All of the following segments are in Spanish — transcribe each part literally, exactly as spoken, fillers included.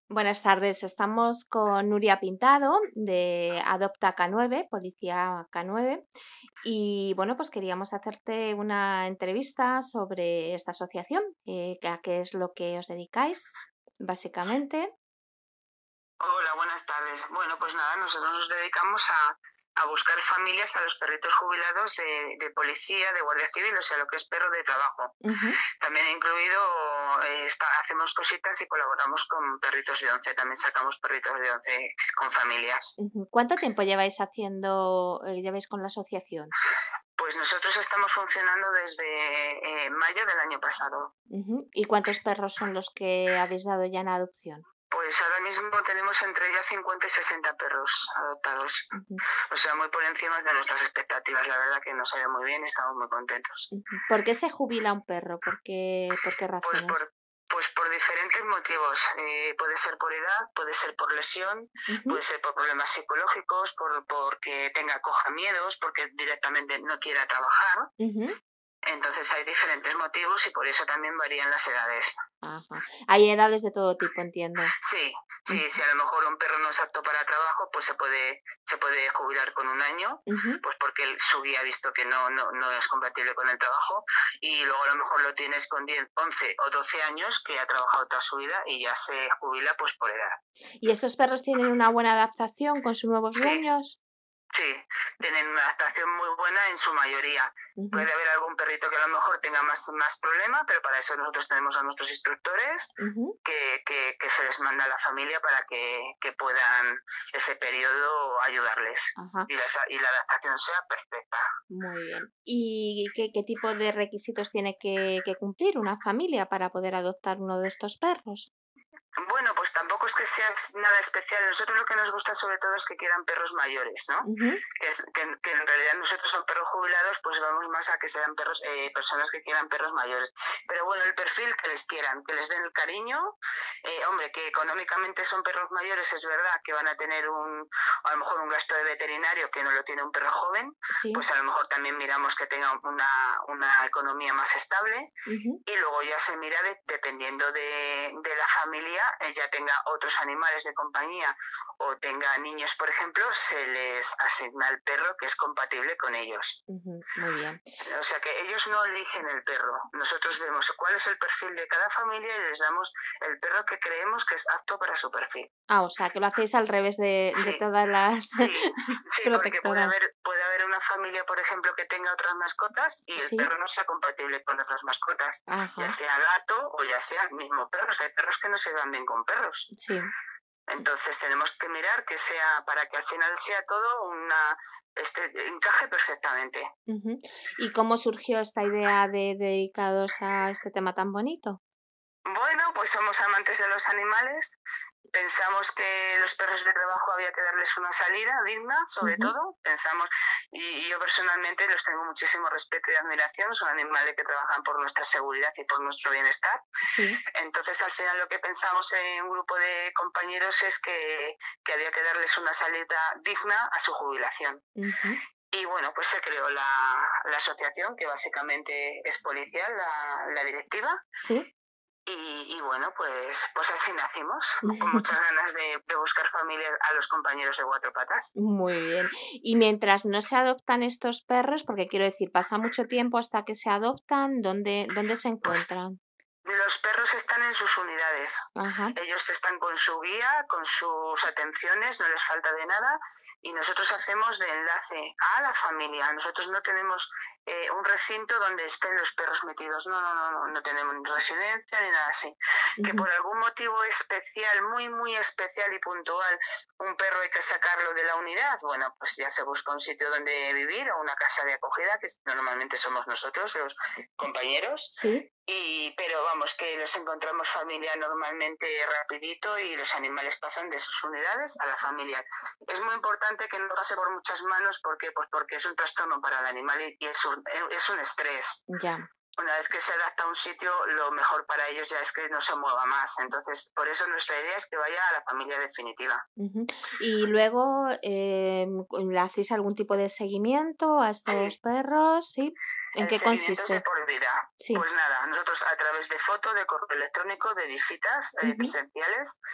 Buenas tardes, estamos con Nuria Pintado de Adopta K nueve, Policía K nueve, y bueno, pues queríamos hacerte una entrevista sobre esta asociación, eh, que a qué es lo que os dedicáis, básicamente. Hola, buenas tardes. Bueno, pues nada, nosotros nos dedicamos a, a buscar familias a los perritos jubilados de, de policía, de guardia civil, o sea, lo que es perro de trabajo. Ujú, También incluido, eh, está- hacemos cositas y colaboramos con perritos de once, también sacamos perritos de once con familias. ujú. ¿Cuánto tiempo lleváis haciendo, eh, lleváis con la asociación? Pues nosotros estamos funcionando desde eh, mayo del año pasado. Ujú. ¿Y cuántos perros son los que habéis dado ya en adopción? Pues ahora mismo tenemos entre ya cincuenta y sesenta perros adoptados. Ujú, O sea, muy por encima de nuestras expectativas. La verdad que nos ha ido muy bien y estamos muy contentos. ujú. ¿Por qué se jubila un perro? ¿Por qué, por qué Pues razones? por, pues por diferentes motivos. Eh, puede ser por edad, puede ser por lesión, puede Ujú, ser por problemas psicológicos, por porque tenga coja miedos, porque directamente no quiera trabajar. ujú. Entonces hay diferentes motivos y por eso también varían las edades. Ajá. Hay edades de todo tipo, entiendo. Sí, sí, si Ujú, a lo mejor un perro no es apto para trabajo, pues se puede, se puede jubilar con un año, ujú. pues porque el- su guía ha visto que no, no, no es compatible con el trabajo, y luego a lo mejor lo tienes con diez, once o doce años que ha trabajado toda su vida y ya se jubila pues por edad. ¿Y estos perros tienen una buena adaptación con sus nuevos Sí, dueños? sí, tienen una adaptación muy buena en su mayoría. Ujú, Puede haber algún perrito que a lo mejor tenga más, más problema, pero para eso nosotros tenemos a nuestros instructores ujú. que, que, que se les manda a la familia para que, que puedan ese periodo ayudarles Ajá, y la, y la adaptación sea perfecta. muy bien. ¿Y qué, qué tipo de requisitos tiene que, que cumplir una familia para poder adoptar uno de estos perros? Bueno, pues tampoco es que sea nada especial. Nosotros lo que nos gusta sobre todo es que quieran perros mayores, ¿no? Ujú, Que, es- que- que en realidad nosotros son perros jubilados, pues vamos más a que sean perros, eh, personas que quieran perros mayores. Pero bueno, el perfil que les quieran, que les den el cariño. Eh, hombre, que económicamente son perros mayores, es verdad que van a tener un, a lo mejor un gasto de veterinario que no lo tiene un perro joven, sí. pues a lo mejor también miramos que tenga una, una economía más estable Ujú, y luego ya se mira de, dependiendo de, de la familia, eh, ya tenga otros animales de compañía o tenga niños, por ejemplo, se les asigna el perro que es compatible con ellos. ujú, muy bien. O sea que ellos no eligen el perro. Nosotros vemos cuál es el perfil de cada familia y les damos el perro que creemos que es apto para su perfil. Ah, o sea, que lo hacéis al revés de, de Sí, todas las sí, sí, porque puede protectoras. haber, puede haber una familia, por ejemplo, que tenga otras mascotas y el Sí, perro no sea compatible con otras mascotas, ya ajá, sea gato o ya sea el mismo perro. O sea, hay perros que no se van bien con perros. sí. Entonces tenemos que mirar que sea, para que al final sea todo una, este, encaje perfectamente. Ujú. ¿Y cómo surgió esta idea de dedicados a este tema tan bonito? Bueno, pues somos amantes de los animales. Pensamos que los perros de trabajo había que darles una salida digna, sobre Ujú, todo. Pensamos, y, y yo personalmente los tengo muchísimo respeto y admiración. Son animales que trabajan por nuestra seguridad y por nuestro bienestar. sí. Entonces, al final, lo que pensamos en un grupo de compañeros es que, que había que darles una salida digna a su jubilación. Ujú. Y bueno, pues se creó la, la asociación, que básicamente es policial, la, la directiva, Sí. y, y bueno, pues, pues así nacimos, con muchas ganas de, de buscar familia a los compañeros de cuatro patas. Muy bien. Y mientras no se adoptan estos perros, porque quiero decir, pasa mucho tiempo hasta que se adoptan, ¿dónde, dónde se Pues encuentran? los perros están en sus unidades. Ajá. Ellos están con su guía, con sus atenciones, no les falta de nada. Y nosotros hacemos de enlace a la familia. Nosotros no tenemos eh, un recinto donde estén los perros metidos. No, no, no, no, no tenemos ni residencia ni nada así. Que Ujú, por algún motivo especial, muy, muy especial y puntual, un perro hay que sacarlo de la unidad. Bueno, pues ya se busca un sitio donde vivir o una casa de acogida, que normalmente somos nosotros, los compañeros. sí. Y, pero vamos, que los encontramos familia normalmente rapidito y los animales pasan de sus unidades a la familia. Es muy importante que no pase por muchas manos, ¿por qué? Pues porque es un trastorno para el animal y, y es, un, es un estrés. Ya. Una vez que se adapta a un sitio, lo mejor para ellos ya es que no se mueva más. Entonces, por eso nuestra idea es que vaya a la familia definitiva. Ujú. Y luego, em, ¿le hacéis algún tipo de seguimiento a estos Sí, perros? ¿Sí? ¿En el qué seguimiento es de consiste? por vida. Sí. Pues nada, nosotros a través de foto, de correo electrónico, de visitas eh, Ujú, presenciales,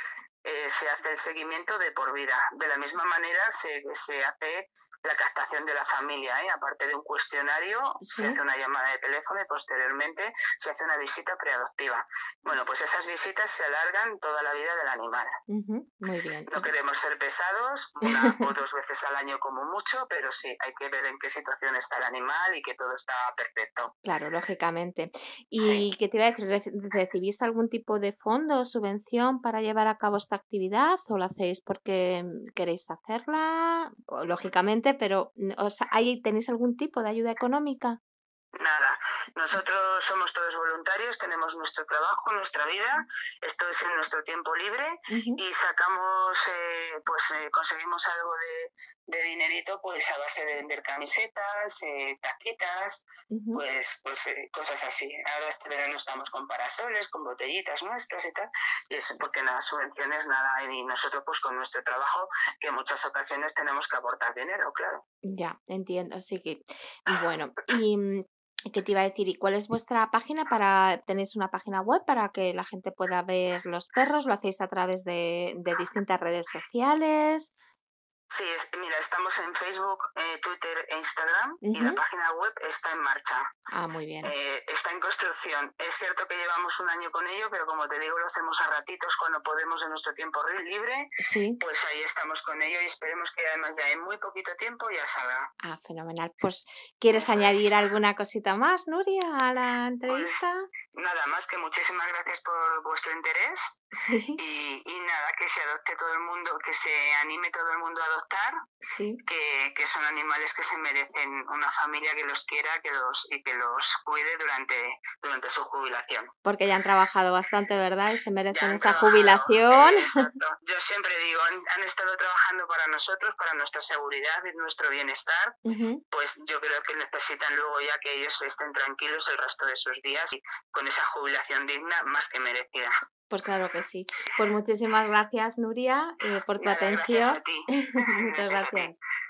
eh, se hace el seguimiento de por vida. De la misma manera se, se hace la captación de la familia, ¿eh? Aparte de un cuestionario, se hace Sí. una llamada de teléfono y posteriormente se hace una visita preadoptiva. Bueno, pues esas visitas se alargan toda la vida del animal. Ujú, muy bien. No Pues queremos ser pesados, una o dos veces al año como mucho, pero sí, hay que ver en qué situación está el animal y que todo está perfecto. claro, lógicamente. Sí. ¿Y qué te iba a decir? ¿Reci recibís algún tipo de fondo o subvención para llevar a cabo esta actividad o lo hacéis porque, mm, queréis hacerla? O lógicamente, pero, mm, o sea, ¿hay tenéis algún tipo de ayuda económica? Nada, nosotros somos todos voluntarios, tenemos nuestro trabajo, nuestra vida, esto es en nuestro tiempo libre Ujú, y sacamos, eh, pues eh, conseguimos algo de, de dinerito pues a base de vender camisetas, eh, tacitas, ujú. pues, pues eh, cosas así. Ahora este verano estamos con parasoles, con botellitas nuestras y tal, y eso porque nada, subvenciones, nada, y nosotros pues con nuestro trabajo, que en muchas ocasiones tenemos que aportar dinero, claro. Ya, entiendo, sí que bueno, y, mm, ¿qué te iba a decir? ¿Y cuál es vuestra página para tenéis una página web para que la gente pueda ver los perros? ¿Lo hacéis a través de de distintas redes sociales? Sí, es, mira, estamos en Facebook, eh, Twitter e Instagram y la Ujú. página web está en marcha. Ah, muy bien. Eh, está en construcción. Es cierto que llevamos un año con ello, pero como te digo, lo hacemos a ratitos cuando podemos en nuestro tiempo ri- libre. Sí. Pues ahí estamos con ello y esperemos que además ya en muy poquito tiempo ya salga. Ah, fenomenal. Pues, ¿quieres Eso es. añadir alguna cosita más, Nuria, a la Pues entrevista? nada más que muchísimas gracias por vuestro interés Sí, y, y nada, que se adopte todo el mundo, que se anime todo el mundo a adoptar. sí, Que, que son animales que se merecen una familia que los quiera que los, y que los cuide durante, durante su jubilación. porque ya han trabajado bastante, ¿verdad? Y se Ya merecen han esa trabajado, jubilación. eh, exacto. Yo siempre digo, han, han estado trabajando para nosotros, para nuestra seguridad y nuestro bienestar, Ujú. pues yo creo que necesitan luego ya que ellos estén tranquilos el resto de sus días y con esa jubilación digna más que merecida. Pues claro que sí. Pues muchísimas gracias, Nuria, eh, por tu Nada, gracias atención. a ti. Muchas Gracias a ti. gracias.